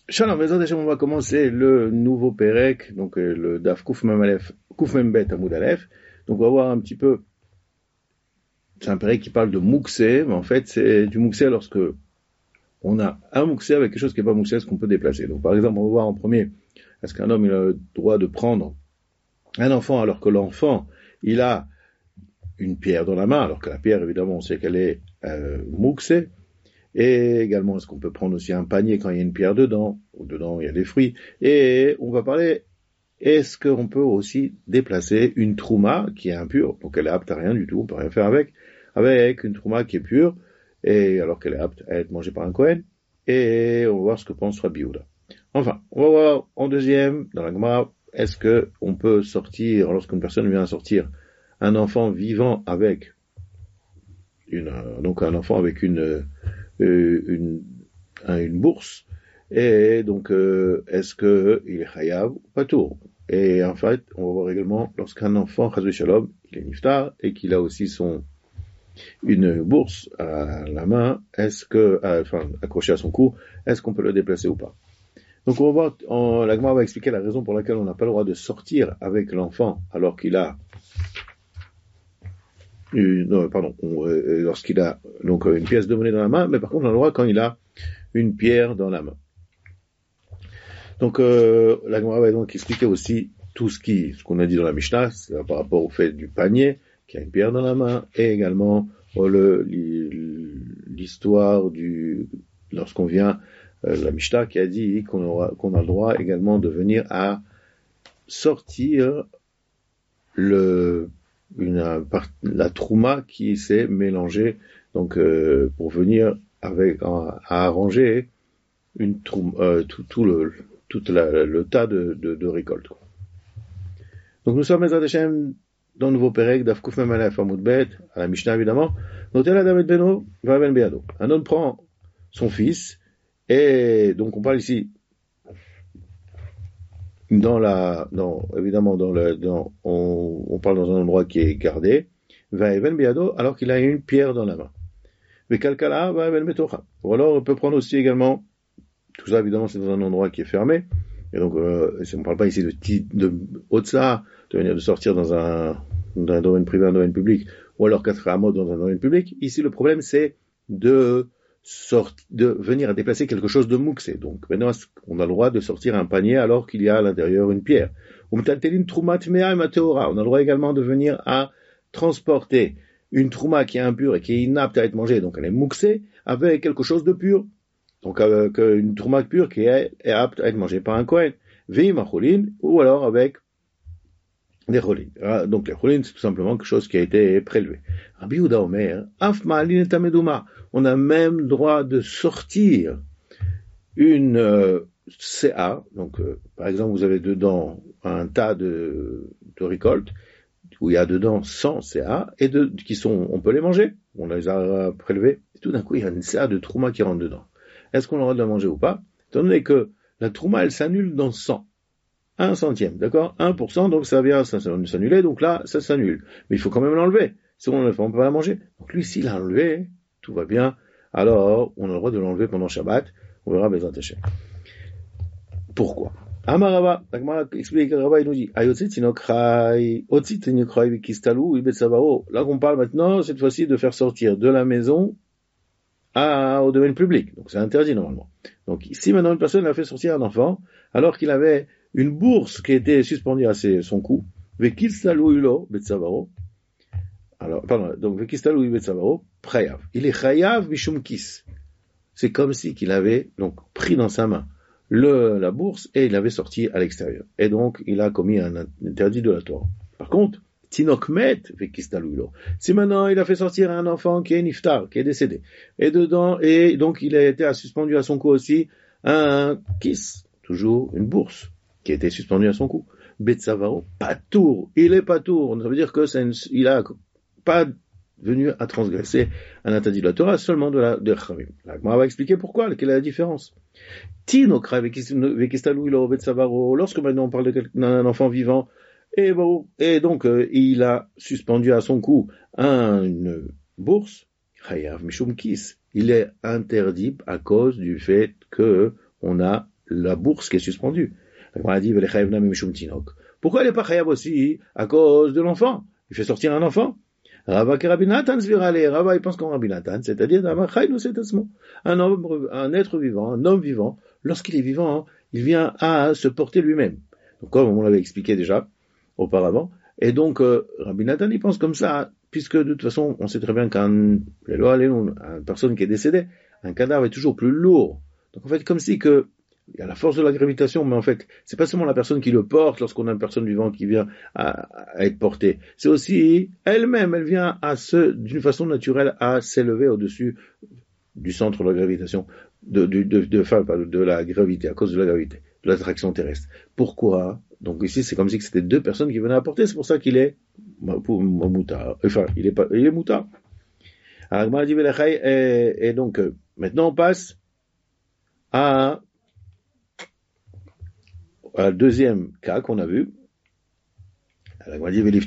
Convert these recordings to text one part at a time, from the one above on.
Shalom, Bezrat Hashem, on va commencer le nouveau Perek, donc le Daf Kuf Mem Bet Amud Aleph. Donc on va voir un petit peu, c'est un Perek qui parle de Mouksé, mais en fait c'est du Mouksé lorsque on a un Mouksé avec quelque chose qui n'est pas Mouksé, est-ce qu'on peut déplacer. Donc par exemple, on va voir en premier, est-ce qu'un homme il a le droit de prendre un enfant alors que l'enfant, il a une pierre dans la main, alors que la pierre, évidemment, on sait qu'elle est Mouksé. Et également, est-ce qu'on peut prendre aussi un panier quand il y a une pierre dedans, ou dedans il y a des fruits. Et on va parler, est-ce qu'on peut aussi déplacer une trouma qui est impure, donc elle est apte à rien du tout, on peut rien faire avec une trouma qui est pure, et alors qu'elle est apte à être mangée par un Kohen, et on va voir ce que pense Rabbi Yehuda. Enfin, on va voir en deuxième, dans la Gemara, est-ce que on peut sortir, lorsqu'une personne vient sortir un enfant vivant avec donc un enfant avec une bourse, et donc est-ce que il est chayav ou patour. Et en fait, on va voir également lorsqu'un enfant chas v'shalom, il est niftar et qu'il a aussi une bourse à la main, est-ce que accroché à son cou, est-ce qu'on peut le déplacer ou pas. Donc on va voir, la Gemara va expliquer la raison pour laquelle on n'a pas le droit de sortir avec l'enfant alors qu'il a lorsqu'il a donc une pièce de monnaie dans la main, mais par contre on a le droit quand il a une pierre dans la main. Donc la Gemara va donc expliquer aussi tout ce qu'on a dit dans la Mishnah, c'est par rapport au fait du panier qui a une pierre dans la main, et également l'histoire lorsqu'on vient la Mishnah qui a dit qu'on a le droit également de venir à sortir la trouma qui s'est mélangée, donc pour venir à arranger une trouma, tout le tas de récolte. Donc nous sommes Bezrat Hashem dans le nouveau Perek Daf Kuf Mem Aleph Amud Bet, à la Mishnah évidemment. Notel Adam et Beno va Ben Beado. Un homme prend son fils, et donc on parle ici on parle dans un endroit qui est gardé, Vaeven Biado, alors qu'il a une pierre dans la main. Vekalkala Vaeven Betocha. Ou alors on peut prendre aussi également, tout ça évidemment c'est dans un endroit qui est fermé, et donc on ne parle pas ici de Otsa, de sortir dans un domaine privé, un domaine public, ou alors 4 hameaux dans un domaine public. Ici le problème c'est de venir à déplacer quelque chose de mouxé. Donc maintenant, on a le droit de sortir un panier alors qu'il y a à l'intérieur une pierre. On a le droit également de venir à transporter une trouma qui est impure et qui est inapte à être mangée, donc elle est mouxée, avec quelque chose de pur. Donc avec une trouma pure qui est apte à être mangée par un Kohen. Ou alors avec des cholines. Donc les cholines, c'est tout simplement quelque chose qui a été prélevé. Rabbi Yehuda Omer, on a même le droit de sortir une CA. Donc par exemple, vous avez dedans un tas de récoltes où il y a dedans 100 CA et on peut les manger. On les a prélevés. Et tout d'un coup, il y a une CA de trouma qui rentre dedans. Est-ce qu'on a le droit de la manger ou pas? Étant donné que la trouma, elle s'annule dans 100. 1 centième, d'accord? 1%, donc ça vient s'annuler, donc là, ça s'annule. Mais il faut quand même l'enlever. Si on ne l'enlève pas, on peut pas la manger. Donc lui, s'il a enlevé, tout va bien. Alors, on a le droit de l'enlever pendant Shabbat. On verra Bezrat Hashem. Pourquoi? Amarava, la Gemara explique, Rava, il nous dit, là qu'on parle maintenant, cette fois-ci, de faire sortir de la maison au domaine public. Donc c'est interdit normalement. Donc ici maintenant une personne a fait sortir un enfant alors qu'il avait une bourse qui était suspendue à son cou. Donc Chayav. Il est Chayav Mishum Kis. C'est comme si qu'il avait donc pris dans sa main la bourse et il l'avait sorti à l'extérieur. Et donc il a commis un interdit de la Torah. Par contre, Tinokmet Vekistaluilo. Si maintenant il a fait sortir un enfant qui est niftar, qui est décédé, et donc il a été suspendu à son cou aussi un kis, toujours une bourse, qui a été suspendue à son cou. Betsavaro, patour, il est patour. Ça veut dire que il a pas venu à transgresser un interdit de la Torah, seulement de Chavim. La Gemara va expliquer pourquoi, quelle est la différence. Tinokra Vekistaluilo Betsavaro, lorsque maintenant on parle d'un enfant vivant, et donc il a suspendu à son cou une bourse, Chayav Mishum Kis. Il est interdit à cause du fait que on a la bourse qui est suspendue. On a dit, pourquoi elle n'est pas chayav aussi à cause de l'enfant? Il fait sortir un enfant. Rava que Rabbi Nathan svirale, Rava il pense comme Rabbi Nathan, c'est-à-dire un être vivant, un homme vivant, lorsqu'il est vivant, il vient à se porter lui-même. Donc comme on l'avait expliqué déjà auparavant, et donc Rabbi Nathan il pense comme ça, puisque de toute façon on sait très bien qu'une personne qui est décédée, un cadavre est toujours plus lourd. Donc en fait comme si que il y a la force de la gravitation, mais en fait, c'est pas seulement la personne qui le porte lorsqu'on a une personne vivante qui vient à être portée. C'est aussi elle-même, elle vient d'une façon naturelle à s'élever au-dessus du centre de la gravitation, de la gravité, à cause de la gravité, de l'attraction terrestre. Pourquoi? Donc ici, c'est comme si c'était deux personnes qui venaient à porter, c'est pour ça qu'il est moutard. Enfin, il est moutard. Et donc, maintenant on passe à le deuxième cas qu'on a vu. Alors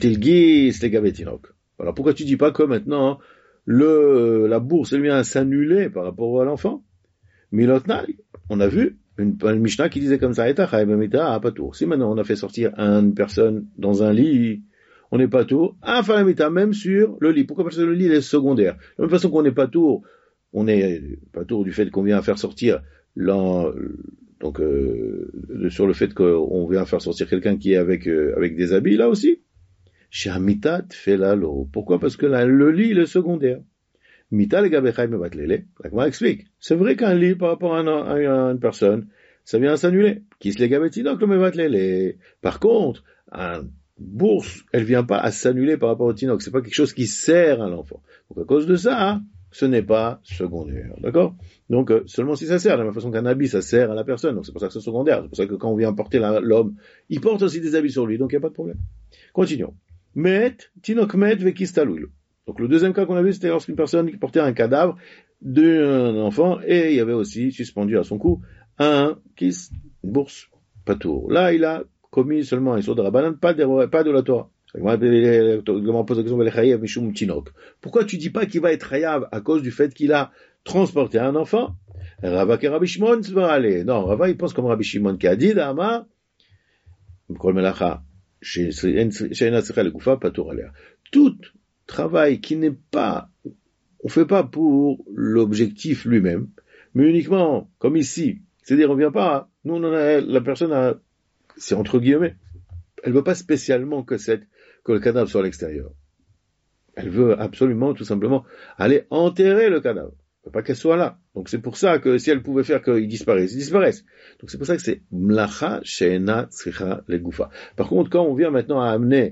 pourquoi tu dis pas que maintenant la bourse elle vient à s'annuler par rapport à l'enfant? Milotnal, on a vu une Mishnah qui disait comme ça, si maintenant on a fait sortir une personne dans un lit, on n'est pas tour, même sur le lit. Pourquoi? Parce que le lit est secondaire. De la même façon qu'on n'est pas tour, on n'est pas tour du fait qu'on vient à faire sortir donc sur le fait qu'on vient faire sortir quelqu'un qui est avec des habits, là aussi. Chez Amitat fait l'alo. Pourquoi? Parce que là, le lit, il est secondaire. Mita le gabechai mevatlele. La Gemara explique. C'est vrai qu'un lit par rapport à une personne, ça vient à s'annuler. Qui se les gabetinok le mevatlele. Par contre, un bourse, elle vient pas à s'annuler par rapport au tinok. C'est pas quelque chose qui sert à l'enfant. Donc à cause de ça, ce n'est pas secondaire, d'accord? Donc seulement si ça sert, de la même façon qu'un habit ça sert à la personne, donc c'est pour ça que c'est secondaire, c'est pour ça que quand on vient porter l'homme, il porte aussi des habits sur lui, donc il n'y a pas de problème. Continuons. Met, tinok met vekistalul. Donc le deuxième cas qu'on a vu, c'était lorsqu'une personne qui portait un cadavre d'un enfant, et il y avait aussi suspendu à son cou une bourse, patour. Là, il a commis seulement un saut de Rabbanan, pas de la Torah. Pourquoi tu dis pas qu'il va être chayav à cause du fait qu'il a transporté un enfant? Rava que Rabbi Shimon va aller. Non, Rava il pense comme Rabbi Shimon qui a dit d'Ama kol melacha she'ena tzricha legufa patur alea. Tout travail qui n'est pas, on fait pas pour l'objectif lui-même, mais uniquement comme ici. C'est-à-dire on vient pas, la personne c'est entre guillemets, elle veut pas spécialement que le cadavre soit à l'extérieur. Elle veut absolument, tout simplement, aller enterrer le cadavre. Elle veut pas qu'elle soit là. Donc c'est pour ça que si elle pouvait faire qu'ils disparaissent, ils disparaissent. Donc c'est pour ça que c'est mlacha she'ena tzricha legufa. Par contre, quand on vient maintenant à amener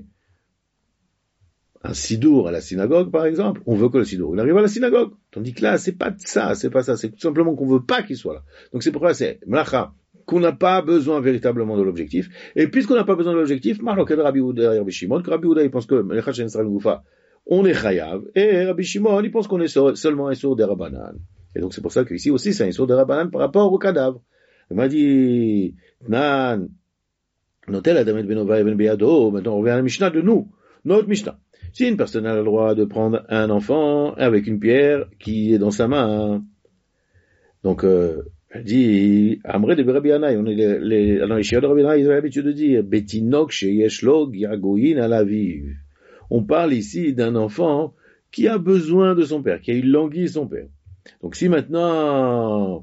un sidour à la synagogue, par exemple, on veut que le sidour il arrive à la synagogue. Tandis que là, c'est pas ça, c'est tout simplement qu'on veut pas qu'il soit là. Donc c'est pourquoi c'est mlacha, qu'on n'a pas besoin véritablement de l'objectif. Et puisqu'on n'a pas besoin de l'objectif, Marloquet Rabbi Ouda et Rabbi Shimon, que Rabbi Ouda il pense que mlacha she'ena tzricha legufa, on est chayav, et Rabbi Shimon il pense qu'on est seulement un sourd des Rabbanan. Et donc c'est pour ça qu'ici aussi c'est un sourd des Rabbanan par rapport au cadavre. Il m'a dit, Nan, notel Adamet Benova et Ben Beado, maintenant on revient à la Mishnah de nous, notre Mishnah. Si une personne a le droit de prendre un enfant avec une pierre qui est dans sa main, donc elle dit, Amré de Rabbi Hanai, alors les chiens de Rabbi Hanai, ils ont l'habitude de dire, Betinok sheyeshlog yagoyin alaviv. On parle ici d'un enfant qui a besoin de son père, qui a eu languille son père. Donc si maintenant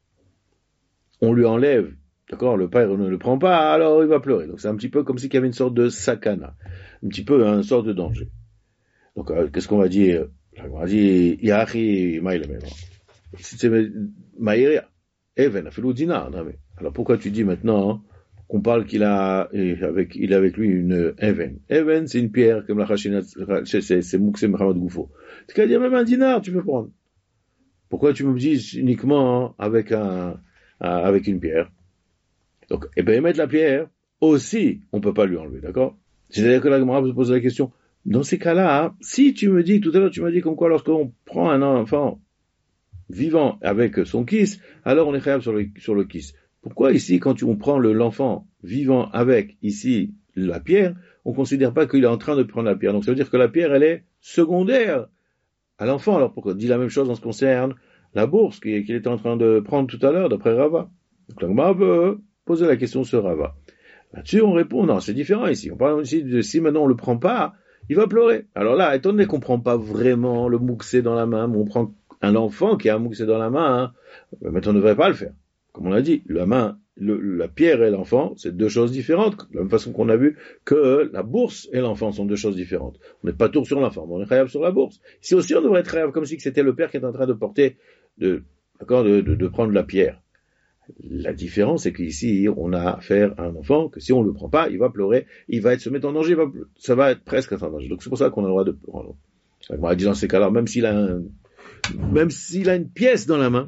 on lui enlève, d'accord, le père ne le prend pas, alors il va pleurer. Donc c'est un petit peu comme s'il y avait une sorte de sakana, un petit peu une sorte de danger. Donc qu'est-ce qu'on va dire? On va dire Yachi Maïlemem. C'est Maïria, Even, Afilou Dinar. Alors pourquoi tu dis maintenant qu'on parle il est avec lui une Even? Even, c'est une pierre comme la Chachina, c'est Mouksem Mohamed Goufo. C'est-à-dire même un dinar, tu peux prendre. Pourquoi tu me dis uniquement avec une pierre? Donc, mettre la pierre, aussi, on peut pas lui enlever, d'accord? C'est-à-dire que la Gemara se pose la question, dans ces cas-là, si tu me dis, tout à l'heure tu m'as dit comme quoi lorsqu'on prend un enfant vivant avec son kiss, alors on est khayab sur le kiss. Pourquoi ici, quand on prend l'enfant vivant avec, ici, la pierre, on considère pas qu'il est en train de prendre la pierre? Donc ça veut dire que la pierre, elle est secondaire à l'enfant. Alors pourquoi on dit la même chose en ce qui concerne la bourse qu'il était en train de prendre tout à l'heure, d'après Rava? Donc la Gemara peut poser la question sur Rava. Là-dessus, on répond, non, c'est différent ici. On parle aussi de si maintenant on le prend pas, il va pleurer. Alors là, étant donné qu'on prend pas vraiment le mouxé dans la main, mais on prend un enfant qui a un mouxé dans la main, maintenant on ne devrait pas le faire. Comme on l'a dit, la pierre et l'enfant, c'est deux choses différentes. De la même façon qu'on a vu que la bourse et l'enfant sont deux choses différentes. On n'est pas tour sur l'enfant, mais on est khayab sur la bourse. Ici aussi, on devrait être khayab comme si c'était le père qui est en train de porter, de prendre la pierre. La différence, c'est qu'ici, on a affaire à un enfant que si on le prend pas, il va pleurer, il va se mettre en danger, ça va être presque en danger. Donc c'est pour ça qu'on a le droit de prendre. On va dire dans ces cas-là, même s'il a une pièce dans la main,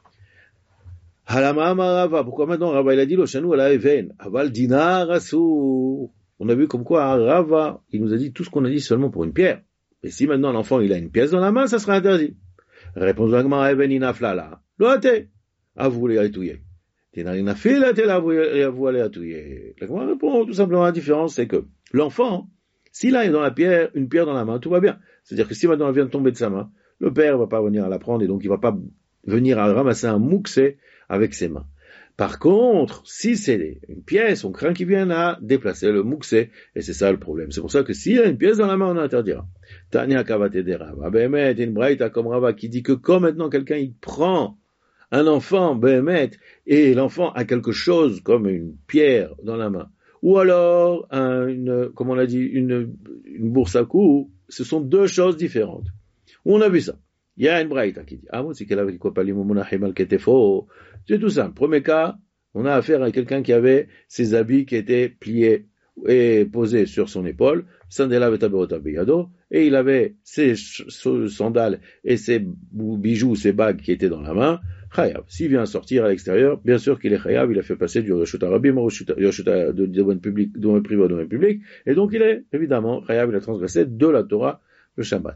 pourquoi maintenant Rava il a dit l'oshanu ala even, aval dinar asur. On a vu comme quoi Rava, il nous a dit tout ce qu'on a dit seulement pour une pierre. Et si maintenant l'enfant il a une pièce dans la main, ça sera interdit. Réponse de la Gemara, even inaflala. Loate. À vous les atouiller. La Gemara répond tout simplement la différence, c'est que l'enfant, s'il a une pierre dans la main, tout va bien. C'est-à-dire que si maintenant elle vient de tomber de sa main, le père va pas venir à la prendre et donc il va pas venir à ramasser un mouxé avec ses mains. Par contre, si c'est une pièce, on craint qu'il vienne à déplacer le mouxé, et c'est ça le problème. C'est pour ça que s'il a une pièce dans la main, on interdira. Tania kavate de Rava. Behemet, une braïta comme Rava qui dit que quand maintenant quelqu'un il prend un enfant, Behemet, et l'enfant a quelque chose comme une pierre dans la main, ou alors comme on l'a dit, une bourse à coups, ce sont deux choses différentes. On a vu ça. Il y a une braïta qui dit, c'est qu'elle avait quoi pas les momonachim qui était faux. C'est tout simple. Premier cas, on a affaire à quelqu'un qui avait ses habits qui étaient pliés et posés sur son épaule, et il avait ses sandales et ses bijoux, ses bagues qui étaient dans la main. Chayav. S'il vient sortir à l'extérieur, bien sûr qu'il est chayav, il a fait passer du Reshut Arabim au domaine public, domaine privé au domaine public, et donc il est évidemment chayav, il a transgressé de la Torah le Shabbat.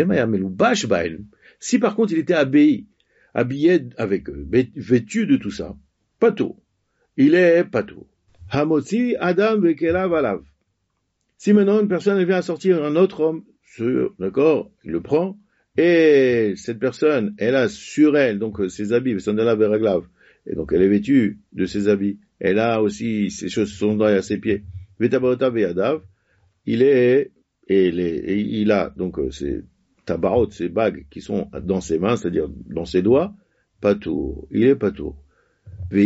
Si par contre il était habillé avec eux, vêtu de tout ça, pato, il est pato. Hamotzi Adam vekelav alav. Si maintenant une personne vient à sortir un autre homme, d'accord, il le prend, et cette personne, elle a sur elle, donc ses habits, et donc elle est vêtue de ses habits, elle a aussi ses choses sont à ses pieds, il a donc ses tabarot, ses bagues qui sont dans ses mains, c'est-à-dire dans ses doigts, patour, il est patour. Par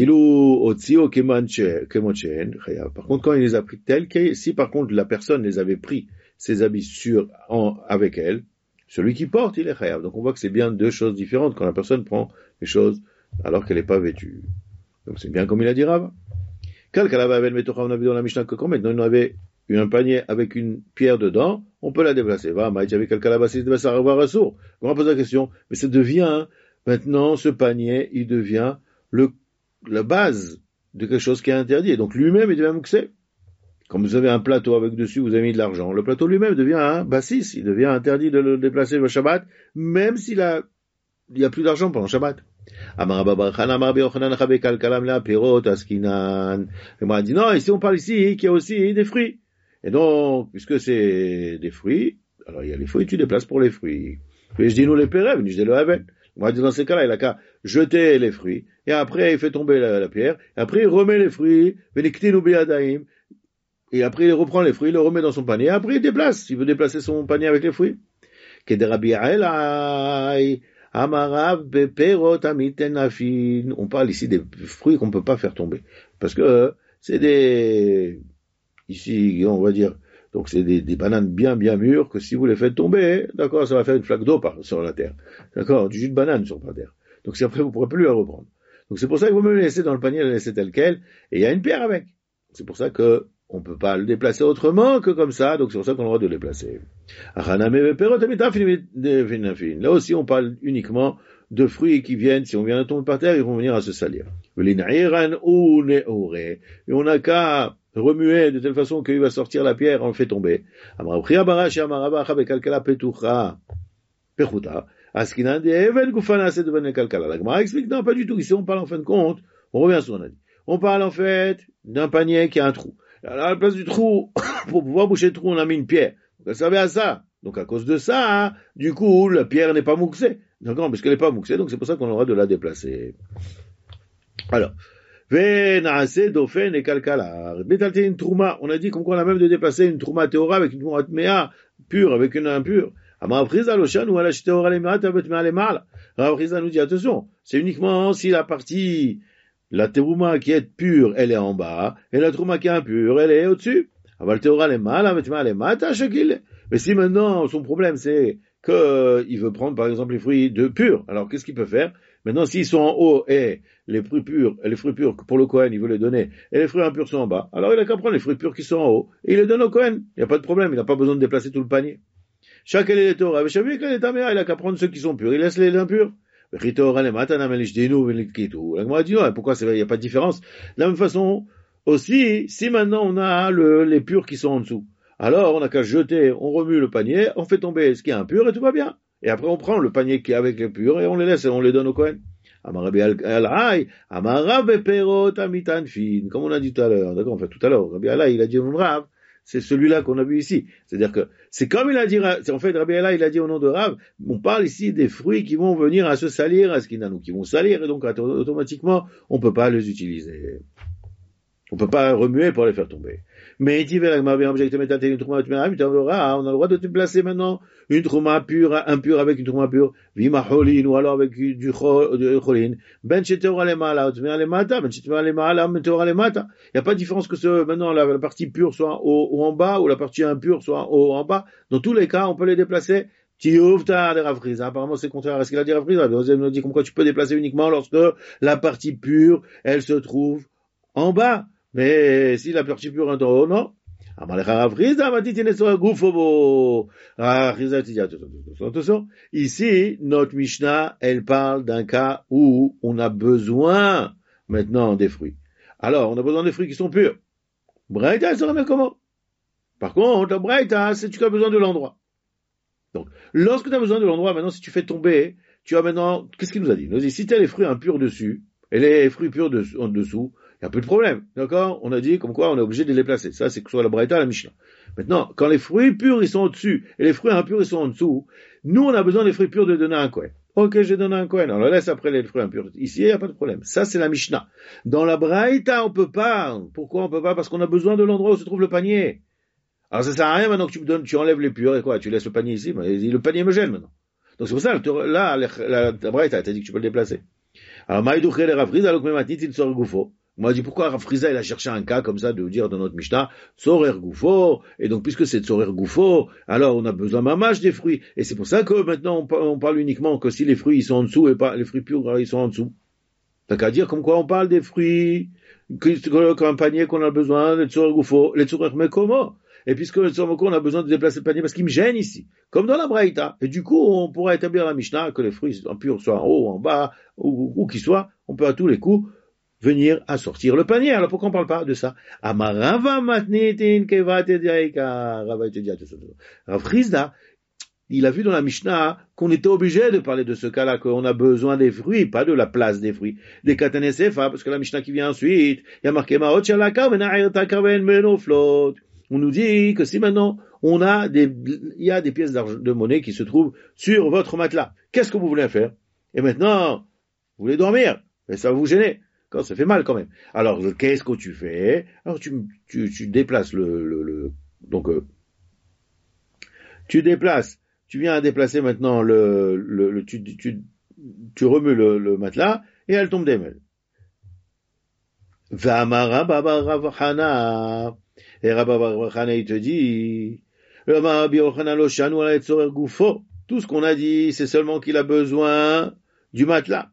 contre, quand il les a pris tels quels, si par contre la personne les avait pris, ses habits avec elle, celui qui porte, il est chayav. Donc on voit que c'est bien deux choses différentes quand la personne prend les choses alors qu'elle n'est pas vêtue. Donc c'est bien comme il a dit Rav. On a vu dans la Mishnah que quand maintenant il avait un panier avec une pierre dedans, on peut la déplacer. On va poser la question, mais ça devient, maintenant ce panier, il devient la base de quelque chose qui est interdit. Et donc lui-même, il devient mouxé. Comme vous avez un plateau avec dessus, vous avez mis de l'argent. Le plateau lui-même devient un bassis. Il devient interdit de le déplacer le Shabbat, même il y a plus d'argent pendant Shabbat. Il m'a dit, non, ici on parle ici qu'il y a aussi des fruits. Et donc, puisque c'est des fruits, alors il y a les fruits, tu déplaces pour les fruits. Et je dis, nous les pérèves, je dis le haven. On va dire dans ces cas-là, il a qu'à jeter les fruits, et après il fait tomber la pierre, et après il remet les fruits, et après il reprend les fruits, il le remet dans son panier, et après il déplace, il veut déplacer son panier avec les fruits. On parle ici des fruits qu'on ne peut pas faire tomber, parce que c'est ici on va dire, donc c'est des bananes bien mûres que si vous les faites tomber, d'accord, ça va faire une flaque d'eau sur la terre, d'accord, du jus de banane sur la terre. Donc si après vous ne pourrez plus la reprendre. Donc c'est pour ça qu'il vaut mieux le laisser dans le panier, le laisser tel quel, et il y a une pierre avec. C'est pour ça que on peut pas le déplacer autrement que comme ça, donc c'est pour ça qu'on a le droit de le déplacer. Là aussi on parle uniquement de fruits qui viennent, si on vient de tomber par terre, ils vont venir à se salir. Et on n'a qu'à remuer de telle façon qu'il va sortir la pierre, on le fait tomber. La Gemara explique, non, pas du tout. Ici, on parle en fin de compte, on revient sur ce qu'on a dit. On parle en fait d'un panier qui a un trou. Alors, à la place du trou, pour pouvoir boucher le trou, on a mis une pierre. Donc, elle servait à ça. Donc, à cause de ça, du coup, la pierre n'est pas mouxée. D'accord, parce qu'elle n'est pas mouxée, donc c'est pour ça qu'on aura de la déplacer. Alors, Ve'na'ase dofen et kalkala. Betalte une trouma. On a dit qu'on a même de déplacer une trouma théora avec une trouma tméa pure, avec une impure. Amar Friza loshan ou alash théora lemata betmea lemala. Rav Friza nous dit attention, c'est uniquement si la partie, la trouma qui est pure, elle est en bas, et la trouma qui est impure, elle est au-dessus. Aval théora lemala betmea lemata shakil. Mais si maintenant son problème c'est que il veut prendre par exemple les fruits de purs, alors qu'est-ce qu'il peut faire? Maintenant, s'ils sont en haut et les fruits purs pour le Kohen, il veut les donner, et les fruits impurs sont en bas, alors il a qu'à prendre les fruits purs qui sont en haut, et il les donne au Kohen. Il n'y a pas de problème, il n'a pas besoin de déplacer tout le panier. Chaque élément, avec chaque élément, il a qu'à prendre ceux qui sont purs, il laisse les impurs. La Gemara dit non, pourquoi il n'y a pas de différence? De la même façon, aussi, si maintenant on a les purs qui sont en dessous, alors on n'a qu'à jeter, on remue le panier, on fait tomber ce qui est impur et tout va bien. Et après, on prend le panier qui est avec les purs et on les laisse et on les donne au Kohen. Comme on a dit tout à l'heure, d'accord, enfin tout à l'heure, Rabbi Alai, il a dit au nom de Rav, c'est celui-là qu'on a vu ici. C'est-à-dire que, c'est comme il a dit, en fait, Rabbi Alai, il a dit au nom de Rav, on parle ici des fruits qui vont venir à se salir, à ce qu'il y en a qui vont salir, et donc automatiquement, on peut pas les utiliser. On peut pas remuer pour les faire tomber. Mais on a le droit de te placer maintenant une trouma pure, impure avec une trouma pure, vima cholin, ou alors avec du cholin. Ben sheteora lemala, ben sheteora lemala, ben teora lemata. Il n'y a pas de différence que maintenant la partie pure soit en haut ou en bas, ou la partie impure soit en haut ou en bas. Dans tous les cas, on peut les déplacer. Tiouvta de Rav Friza. Apparemment, c'est contraire à ce qu'il a dit Rav Friza. Il nous dit comme quoi tu peux déplacer uniquement lorsque la partie pure, elle se trouve en bas. Mais si la partie pure est en haut, non. Ici, notre Mishnah, elle parle d'un cas où on a besoin maintenant des fruits. Alors, on a besoin des fruits qui sont purs. Braïta, elle se remet comment? Par contre, la Braïta, c'est tu as besoin de l'endroit. Donc, lorsque tu as besoin de l'endroit, maintenant, si tu fais tomber, tu as maintenant, qu'est-ce qu'il nous a dit? Il nous a dit, si tu as les fruits impurs dessus, et les fruits purs en dessous, il n'y a plus de problème. D'accord? On a dit, comme quoi, on est obligé de les placer. Ça, c'est que ce soit la Braïta, la Mishnah. Maintenant, quand les fruits purs, ils sont au-dessus, et les fruits impurs, ils sont en dessous, nous, on a besoin des fruits purs de donner à un Kohen. Ok, j'ai donné un Kohen. Alors, laisse après les fruits impurs. Ici, il n'y a pas de problème. Ça, c'est la Mishnah. Dans la Braïta, on peut pas. Pourquoi on peut pas? Parce qu'on a besoin de l'endroit où se trouve le panier. Alors, ça sert à rien maintenant que tu enlèves les purs et quoi? Tu laisses le panier ici, mais le panier me gêne maintenant. Donc, c'est pour ça, là, la Braïta, t'as dit que tu peux le déplacer. Alors, Maïdouché, les Rafriza, alors que même il sort Goufo. On m'a dit pourquoi Rav Friza il a cherché un cas comme ça de dire dans notre Mishnah Tzorer Goufo, et donc puisque c'est Tzorer Goufo, alors on a besoin mamache des fruits, et c'est pour ça que maintenant on parle uniquement que si les fruits ils sont en dessous et pas les fruits purs ils sont en dessous. T'as qu'à dire comme quoi on parle des fruits comme un panier qu'on a besoin, les Tzorer Goufo, les Tzorer Mekomo. Et puisque le Tzorer Mekomo on a besoin de déplacer le panier parce qu'il me gêne ici, comme dans la Braïta. Et du coup on pourra établir la Mishnah que les fruits impurs soient en haut, en bas, où qu'ils soient, on peut à tous les coups venir à sortir le panier. Alors pourquoi on parle pas de ça? Amarava matnitin kevat ediaika. Rav Friza, il a vu dans la Mishnah qu'on était obligé de parler de ce cas-là, qu'on a besoin des fruits, pas de la place des fruits. Des katanesefa, parce que la Mishnah qui vient ensuite, il y a marqué ma'ot shalaka vena'ayota kaven menoflot. On nous dit que si maintenant il y a des pièces de monnaie qui se trouvent sur votre matelas, qu'est-ce que vous voulez faire? Et maintenant, vous voulez dormir, mais ça va vous gêner. Ça fait mal quand même. Alors, qu'est-ce que tu fais? Alors, tu déplaces donc, tu viens à déplacer maintenant tu remues le matelas, et elle tombe des mêles. V'amara baba Rav Chana. Et Rav Chana, il te dit, tout ce qu'on a dit, c'est seulement qu'il a besoin du matelas.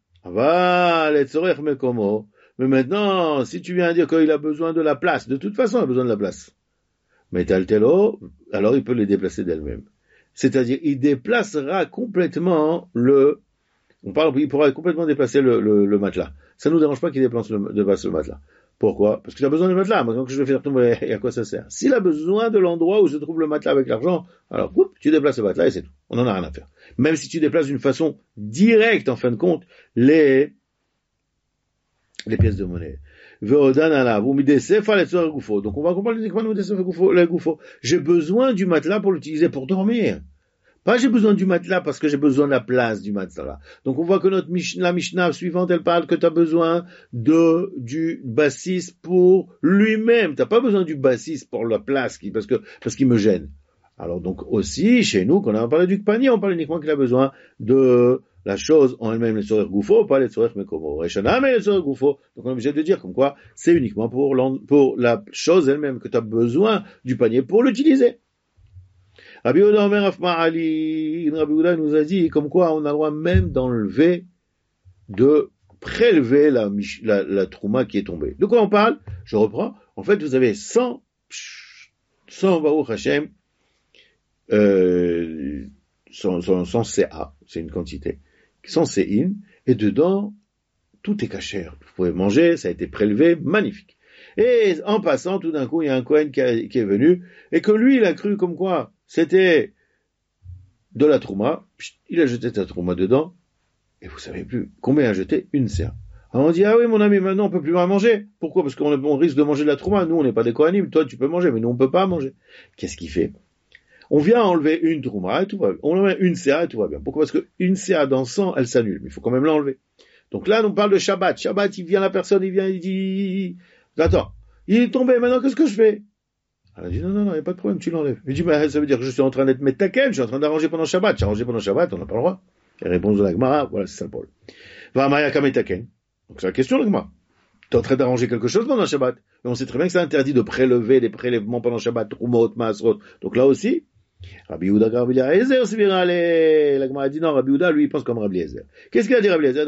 Mais maintenant, si tu viens dire qu'il a besoin de la place, de toute façon, il a besoin de la place. Mais Taltelo, alors il peut les déplacer d'elle-même. C'est-à-dire, il déplacera complètement il pourra complètement déplacer le matelas. Ça nous dérange pas qu'il déplace le matelas. Pourquoi? Parce qu'il a besoin du matelas. Maintenant que je vais faire tomber, et à quoi ça sert? S'il a besoin de l'endroit où se trouve le matelas avec l'argent, alors, tu déplaces le matelas et c'est tout. On n'en a rien à faire. Même si tu déplaces d'une façon directe, en fin de compte, les pièces de monnaie. Donc on va comprendre uniquement les goufos. J'ai besoin du matelas pour l'utiliser pour dormir. Pas j'ai besoin du matelas parce que j'ai besoin de la place du matelas. Donc on voit que la Mishnah suivante, elle parle que tu as besoin du bassiste pour lui-même. T'as pas besoin du bassiste pour la place parce qu'il me gêne. Alors donc aussi, chez nous, quand on a parlé du panier, on parle uniquement qu'il a besoin de la chose en elle-même, les sourires goufo, pas les sourires mekomo. Reshana, mais les sourires goufo. Donc on est obligé de dire comme quoi, c'est uniquement pour la chose elle-même que tu as besoin du panier pour l'utiliser. Rabbi Yehuda Omer Afma Ali, Rabbi Yehuda nous a dit comme quoi on a le droit même de prélever la trouma qui est tombée. De quoi on parle? Je reprends. En fait, vous avez 100 Baruch Hashem, 100 CA, c'est une quantité, 100 CIN, et dedans, tout est cachère. Vous pouvez manger, ça a été prélevé, magnifique. Et en passant, tout d'un coup, il y a un Kohen qui est venu, et que lui, il a cru comme quoi c'était de la trouma, il a jeté sa trouma dedans, et vous savez plus combien il a jeté? Une CA. Alors on dit, ah oui, mon ami, maintenant on peut plus rien manger. Pourquoi? Parce qu'on risque de manger de la trouma. Nous, on n'est pas des Kohanim, toi tu peux manger, mais nous on peut pas manger. Qu'est-ce qu'il fait? On vient enlever une trouma et tout va bien. On enlève une CA et tout va bien. Pourquoi? Parce qu'une CA dans 100, elle s'annule, mais il faut quand même l'enlever. Donc là, on parle de Shabbat. Shabbat, il vient la personne, il vient, il dit, attends, il est tombé, maintenant qu'est-ce que je fais? Elle a dit, non, il n'y a pas de problème, tu l'enlèves. Il dit, ça veut dire que je suis en train d'être metaken, je suis en train d'arranger pendant Shabbat. J'ai arrangé pendant Shabbat, on n'a pas le droit. Et réponse de la Gemara, voilà, c'est ça le problème. Va Maya Kametaken. Donc c'est la question de la Gemara. Tu es en train d'arranger quelque chose pendant Shabbat. Et on sait très bien que c'est interdit de prélever des prélèvements pendant Shabbat, Trumot, Maasrot. Donc là aussi, Rabbi Yehuda, Rabbi Eliezer, c'est bien allé. La Gemara dit non, Rabbi Yehuda, lui, il pense comme Rabbi Eliezer. Qu'est-ce qu'il a dit Rabbi Eliezer?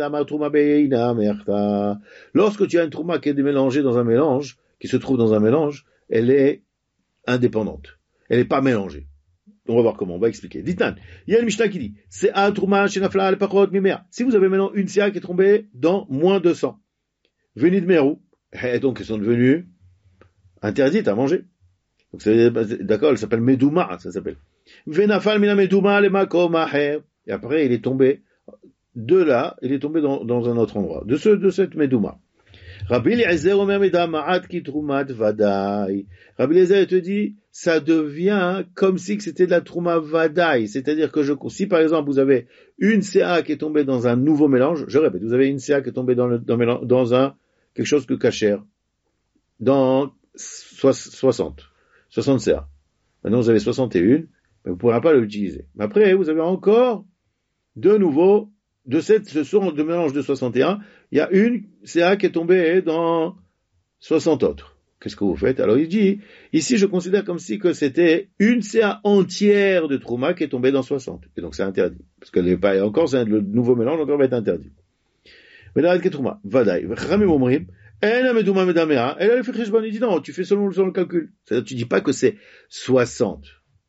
Lorsque tu as une trouma qui est mélangée dans un mélange, qui se trouve dans un mélange, elle est indépendante. Elle n'est pas mélangée. On va voir comment, on va expliquer. Dites-nous, il y a une Mishnah qui dit, c'est un trouma chez Nafla al-Pachot Mimea. Si vous avez maintenant une sia qui est tombée dans moins de 100, venez de Merou, et donc elles sont devenues interdites à manger. Donc d'accord, elle s'appelle Medouma, ça s'appelle. Venafal mina Medouma le makom aher. Et après, il est tombé de là, il est tombé dans un autre endroit, de cette Medouma. Rabbi Eliezer omer medama'at ki trumat vadai. Rabbi Eliezer te dit, ça devient comme si c'était de la trouma vadai. C'est-à-dire que si par exemple vous avez une CA qui est tombée dans un nouveau mélange, je répète, vous avez une CA qui est tombée dans quelque chose que cachère, dans 60 CA. Maintenant vous avez 61, mais vous ne pourrez pas l'utiliser. Mais après, vous avez encore de nouveau de mélange de 61, il y a une CA qui est tombée dans 60 autres. Qu'est-ce que vous faites? Alors il dit, ici je considère comme si que c'était une CA entière de Trouma qui est tombée dans 60. Et donc c'est interdit. Parce que le nouveau mélange encore va être interdit. Mais là, Trouma, Vadaï, Ramim Omrim, il dit non, tu fais selon le calcul. C'est-à-dire tu dis pas que c'est 60.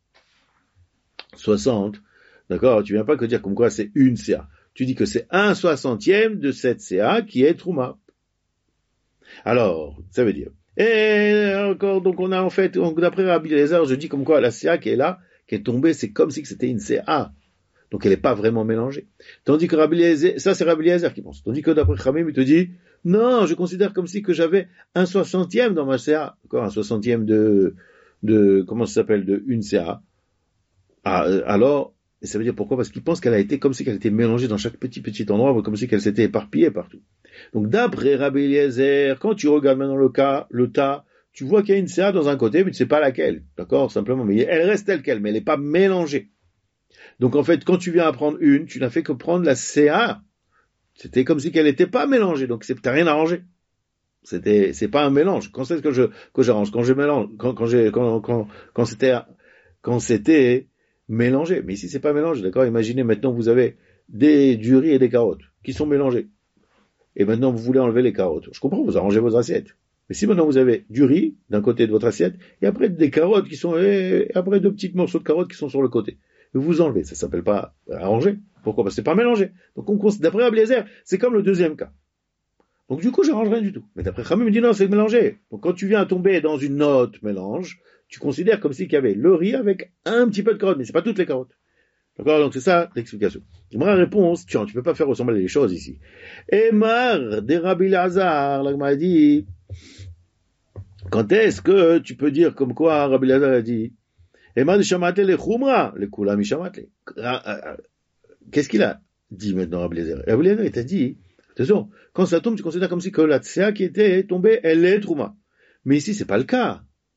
60, d'accord? Tu viens pas que dire comme quoi c'est une CA. Tu dis que c'est 1/60e de cette CA qui est Trouma. Alors, ça veut dire. Et encore, donc on a en fait, d'après Rabbi Eliezer, je dis comme quoi la CA qui est là, qui est tombée, c'est comme si c'était une CA. Donc elle n'est pas vraiment mélangée. Tandis que Rabbi Eliezer, ça c'est Rabbi Eliezer qui pense. Tandis que d'après Khamim, il te dit, non, je considère comme si que j'avais 1/60e dans ma CA. Encore 1/60e de comment ça s'appelle, de une CA. Alors, et ça veut dire pourquoi? Parce qu'il pense qu'elle a été comme si qu'elle était mélangée dans chaque petit endroit, comme si qu'elle s'était éparpillée partout. Donc d'après Rabbi Eliezer, quand tu regardes maintenant le tas, tu vois qu'il y a une CA dans un côté, mais tu sais pas laquelle, d'accord, simplement, mais elle reste telle quelle, mais elle n'est pas mélangée. Donc en fait, quand tu viens à prendre une, tu n'as fait que prendre la CA, c'était comme si qu'elle n'était pas mélangée, donc t'as rien arrangé. C'est pas un mélange. Quand c'est que j'arrange, quand je mélange, quand c'était mélangé. Mais ici, c'est pas mélangé, d'accord? Imaginez maintenant, vous avez du riz et des carottes qui sont mélangés. Et maintenant, vous voulez enlever les carottes. Je comprends, vous arrangez votre assiette. Mais si maintenant vous avez du riz d'un côté de votre assiette, et après des carottes et après 2 petits morceaux de carottes qui sont sur le côté. Vous enlevez. Ça s'appelle pas arranger. Pourquoi? Parce que c'est pas mélangé. Donc d'après Rabbi Eliezer, c'est comme le deuxième cas. Donc du coup, j'arrange rien du tout. Mais d'après Khamim, il me dit non, c'est mélangé. Donc quand tu viens à tomber dans une autre mélange, tu considères comme si qu'il y avait le riz avec un petit peu de carottes, mais c'est pas toutes les carottes. D'accord? Donc c'est ça l'explication. Ma réponse, tiens, tu peux pas faire ressembler les choses ici. Emar de Rabbi Elazar, là m'a dit, quand est-ce que tu peux dire comme quoi Rabbi Elazar a dit, Et man shamatle le khumra, le kula mi shamatle. Qu'est-ce qu'il a dit maintenant Rabbi Eliezer? Rabbi Eliezer, il t'a dit, attention, quand ça tombe, tu considères comme si que la tséa qui était tombée, elle est trouma. Mais ici, c'est pas le cas.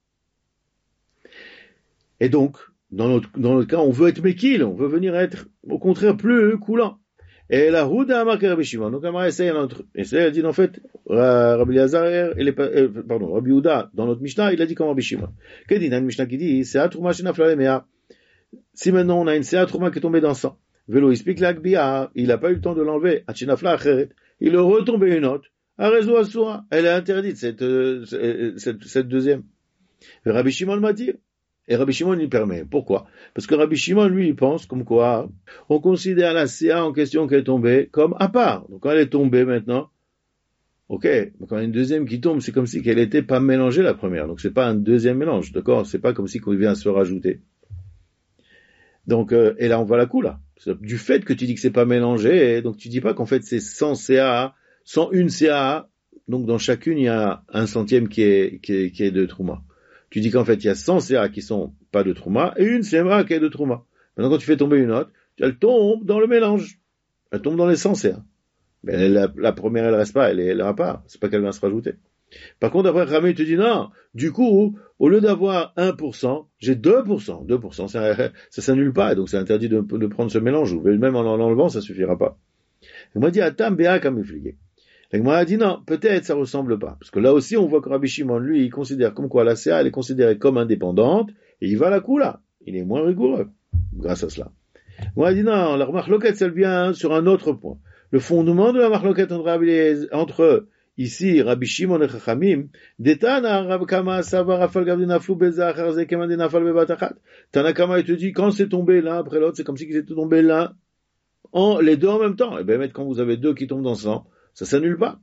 Et donc, dans notre cas, on veut être mekil, on veut venir être, au contraire, plus coulant. Et la Houda a marqué Rabbi Shimon. Donc, Amara essaye elle dit, en fait, Rabbi Eliezer, Rabbi Houda, dans notre Mishnah, il a dit comme Rabbi Shimon. Qu'est-ce qu'il y a une Mishnah qui dit, c'est à trouma shenafla lemea. Si maintenant on a une c'est à trouma qui est tombée dans le sang, Vélo, il explique l'Akbiya, il n'a pas eu le temps de l'enlever, Achinafla Acheret, il a retombé une autre, Arezo Asura, elle est interdite, cette deuxième. Et Rabbi Shimon m'a dit, et Rabbi Shimon il permet. Pourquoi? Parce que Rabbi Shimon, lui, il pense comme quoi, on considère la CA en question qui est tombée comme à part. Donc quand elle est tombée maintenant, ok, mais quand il y a une deuxième qui tombe, c'est comme si qu'elle n'était pas mélangée la première. Donc c'est pas un deuxième mélange, d'accord? C'est pas comme si qu'on vient se rajouter. Donc, et là on voit la coup là. Du fait que tu dis que c'est pas mélangé, donc tu dis pas qu'en fait c'est 100 CA, 101 CA, donc dans chacune il y a un centième qui est de Trouma. Tu dis qu'en fait il y a 100 CA qui sont pas de Trouma, et une CA qui est de Trouma. Maintenant quand tu fais tomber une autre, elle tombe dans le mélange. Elle tombe dans les 100 CA. Mais la première elle reste pas, elle est à part. C'est pas qu'elle vient se rajouter. Par contre, après, Ramé te dit non. Du coup, au lieu d'avoir 1%, j'ai 2%. 2%, ça s'annule pas. Donc, c'est interdit de prendre ce mélange. Même en l'enlevant, ça suffira pas. Et moi, dit, Atam, Béa, comme ifligé. Et moi, dit non, peut-être ça ressemble pas. Parce que là aussi, on voit que Rabbi Shimon, lui, il considère comme quoi la CA, elle est considérée comme indépendante. Et il va à la coup là. Il est moins rigoureux. Grâce à cela. Moi, dit non, la marloquette, elle vient sur un autre point. Le fondement de la marloquette entre ici, Rabbi Shimon et Chachamim, Detana, Rabbi Kama, Savar, Afal, Gavdi, Naflou, Beza, Achar, Keman, Nafal, Bebatachat. Tanakama, il te dit, quand c'est tombé l'un après l'autre, c'est comme si ils étaient tombés l'un, les deux en même temps. Et ben, quand vous avez deux qui tombent dans le sang, ça s'annule pas.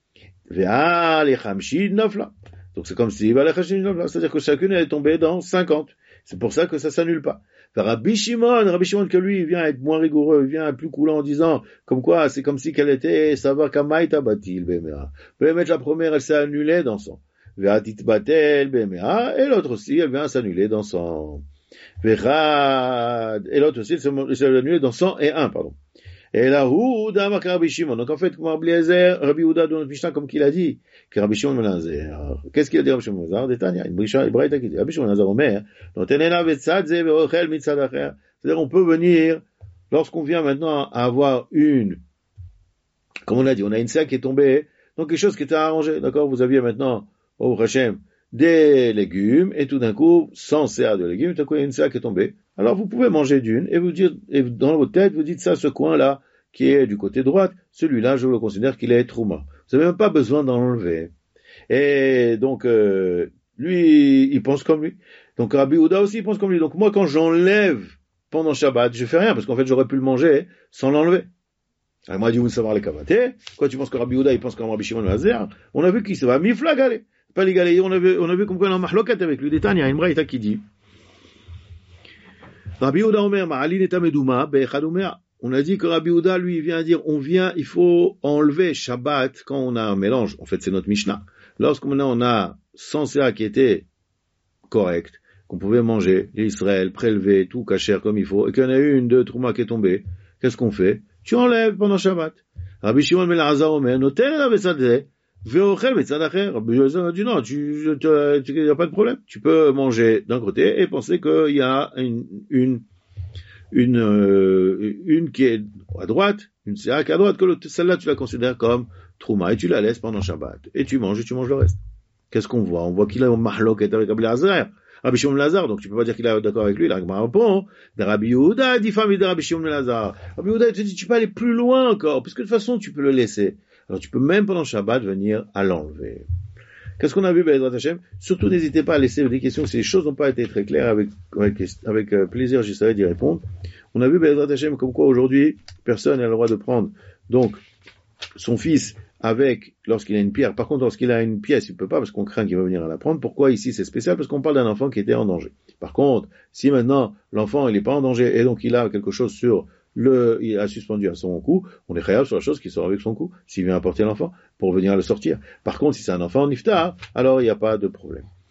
Vea, les Chamshi, Nafla. Donc c'est comme si, les Chamshi, Nafla. C'est-à-dire que chacune, elle est tombée dans 50. C'est pour ça que ça s'annule pas. Rabbi Shimon que lui, il vient être moins rigoureux, il vient être plus coulant en disant, comme quoi, c'est comme si qu'elle était, savoir kamaita batil, bemea. Bemet, la première, elle s'est annulée dans son. Veatit batel, bemea. Et l'autre aussi, elle vient s'annuler dans son. Verad. Et l'autre aussi, elle s'est annulée dans 101, pardon. Et là, Houda marque Rabbi Shimon. Donc en fait, comme Rabbi Eliezer, Rabbi Houda dans notre Mishnah, comme qu'il a dit, que Rabbi Shimon Melanzer. Qu'est-ce qu'il a dit Rabbi Shimon Melanzer? Détania, une braïta qui dit, Rabbi Shimon Melanzer Omer, Notenena vetzadze veochel mitzad acher. C'est-à-dire, on peut venir, lorsqu'on vient maintenant à avoir comme on a dit, on a une sac qui est tombée, donc quelque chose qui était arrangé, d'accord? Vous aviez maintenant, au Hachem, des légumes, et tout d'un coup, sans CA de légumes, tout d'un coup, il y a une CA qui est tombée. Alors, vous pouvez manger d'une, et vous dire, et dans votre tête, vous dites ça, ce coin-là, qui est du côté droite, celui-là, je le considère qu'il est trouma. Vous n'avez même pas besoin d'en enlever. Et donc, lui, il pense comme lui. Donc, Rabbi Houda aussi, il pense comme lui. Donc, moi, quand j'enlève pendant Shabbat, je fais rien, parce qu'en fait, j'aurais pu le manger sans l'enlever. Alors, moi, dit, vous savoir les kavatés. Quoi, tu penses que Rabbi Houda, il pense comme Rabbi Shimon Lazer? On a vu qu'il se va miflagalé. Pas l'égaler. On a vu comme quoi, on a mahlokat avec lui. Détagne, il y a une braïta qui dit, Rabbi Houda Omer, Ma'alin et Tamedouma, Be'echad Omer. On a dit que Rabbi Houda, lui, il vient dire, il faut enlever Shabbat quand on a un mélange. En fait, c'est notre Mishnah. Lorsqu'on a 100 CA qui était correct, qu'on pouvait manger, Israël, prélever, tout cacher comme il faut, et qu'il y en a eu une de Trouma qui est tombée, qu'est-ce qu'on fait? Tu enlèves pendant Shabbat. Rabbi Shimon ben Elazar Omer, noten la betzadeh, ve'ochel betzad acher. Rabbi Elazar a dit non, il n'y a pas de problème. Tu peux manger d'un côté et penser qu'il y a une qui est à droite, une CA qui est à droite, que celle-là tu la considères comme Trouma et tu la laisses pendant Shabbat. Et tu manges le reste. Qu'est-ce qu'on voit? On voit qu'il a un mahloket avec Rabbi Elazar. Rabbi Shimon Lazar, donc tu peux pas dire qu'il est d'accord avec lui, il a répond, de Rabbi Houda, dit famille de Rabbi Shimon Lazar. Rabbi Houda, il te dit, tu peux aller plus loin encore, parce que de toute façon, tu peux le laisser. Alors tu peux même pendant Shabbat venir à l'enlever. Qu'est-ce qu'on a vu, Bezrat Hashem? Surtout, n'hésitez pas à laisser des questions, si les choses n'ont pas été très claires, avec plaisir, j'essaierai d'y répondre. On a vu, Bezrat Hashem, comme quoi aujourd'hui, personne n'a le droit de prendre, donc, son fils, lorsqu'il a une pierre. Par contre, lorsqu'il a une pièce, il peut pas parce qu'on craint qu'il va venir à la prendre. Pourquoi ici c'est spécial? Parce qu'on parle d'un enfant qui était en danger. Par contre, si maintenant l'enfant il est pas en danger et donc il a quelque chose il a suspendu à son cou, on est réel sur la chose qui sort avec son cou, s'il vient apporter l'enfant pour venir le sortir. Par contre, si c'est un enfant niftar, alors il n'y a pas de problème.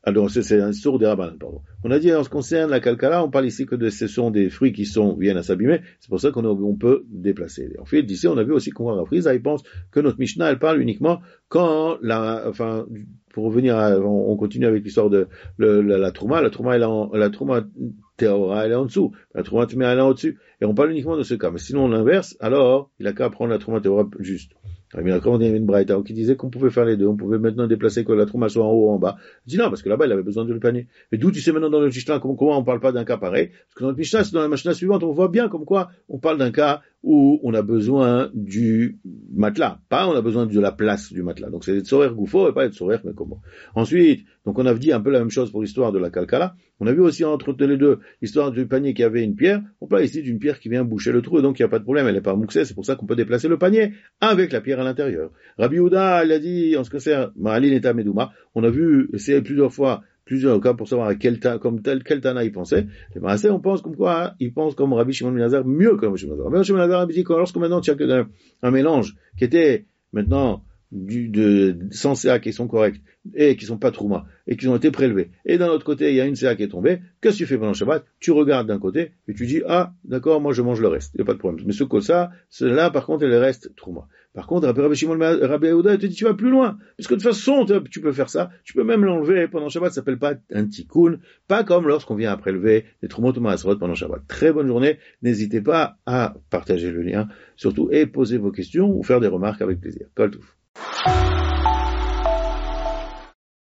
Alors, c'est un sourd des rabbins, pardon. On a dit, en ce qui concerne la kalkala, on parle ici que ce sont des fruits qui viennent à s'abîmer. C'est pour ça qu'on peut déplacer. En fait, d'ici, on a vu aussi qu'on voit Rafriza, il pense que notre Mishnah, elle parle uniquement quand pour revenir on continue avec l'histoire de la Trouma. La Trouma, la Trouma Théora, elle est en dessous. La Trouma Tmea, elle est au-dessus. Et on parle uniquement de ce cas. Mais sinon, l'inverse, alors, il a qu'à prendre la Trouma Théora juste. Il y a une braïta qui disait qu'on pouvait faire les deux. On pouvait maintenant déplacer que la trouma soit en haut ou en bas. Je dis non, parce que là-bas, il avait besoin de le panier. Mais d'où tu sais maintenant dans le Mishnah, comment on parle pas d'un cas pareil? Parce que dans le Mishnah, c'est dans la Mishnah suivante, on voit bien comme quoi on parle d'un cas où on a besoin du matelas. Pas on a besoin de la place du matelas. Donc c'est des tsorer goufo et pas des tsorer mais comment. Ensuite, donc on a dit un peu la même chose pour l'histoire de la kalkala. On a vu aussi entre les deux l'histoire du panier qui avait une pierre. On parle ici d'une pierre qui vient boucher le trou et donc il n'y a pas de problème. Elle n'est pas mouxée. C'est pour ça qu'on peut déplacer le panier avec la pierre à l'intérieur. Rabbi Yehuda, il a dit, en ce qui concerne Ma'alin et Medouma, on a vu, c'est plusieurs cas pour savoir quel Tana il pensait. Et Maaseh, on pense comme quoi, il pense comme Rabbi Shimon ben Elazar, mieux que Rabbi Shimon ben Elazar. Rabbi Shimon ben Elazar, il dit que lorsque maintenant tu as un mélange qui était maintenant sans CA qui sont corrects et qui sont pas trouma et qui ont été prélevés. Et d'un autre côté, il y a une CA qui est tombée. Qu'est-ce que tu fais pendant le Shabbat? Tu regardes d'un côté et tu dis, ah, d'accord, moi je mange le reste. Il n'y a pas de problème. Mais ce que cela, par contre, elle reste trouma. Par contre, Rabbi Yehuda te dit, tu vas plus loin. Parce que de toute façon, tu peux faire ça. Tu peux même l'enlever pendant le Shabbat. Ça s'appelle pas un tikkun. Pas comme lorsqu'on vient à prélever les trumot maaserot pendant le Shabbat. Très bonne journée. N'hésitez pas à partager le lien, surtout, et poser vos questions ou faire des remarques avec plaisir. Kol Touf.